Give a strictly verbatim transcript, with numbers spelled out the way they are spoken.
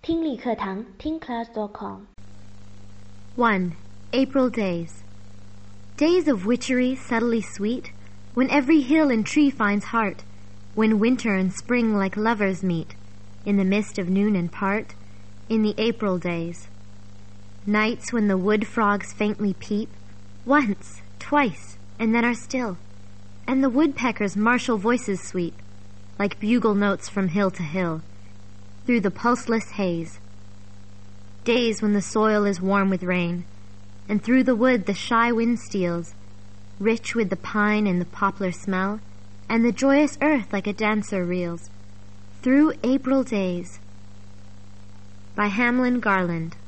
听力课堂听 class dot com。 one. April days. Days of witchery subtly sweet, when every hill and tree finds heart, when winter and spring like lovers meet, in the mist of noon and part, in the April days. Nights when the wood frogs faintly peep, once, twice, and then are still, and the woodpeckers' martial voices sweep, like bugle notes from hill to hill, through the pulseless haze. Days when the soil is warm with rain, and through the wood the shy wind steals, rich with the pine and the poplar smell, and the joyous earth like a dancer reels. Through April Days. By Hamlin Garland.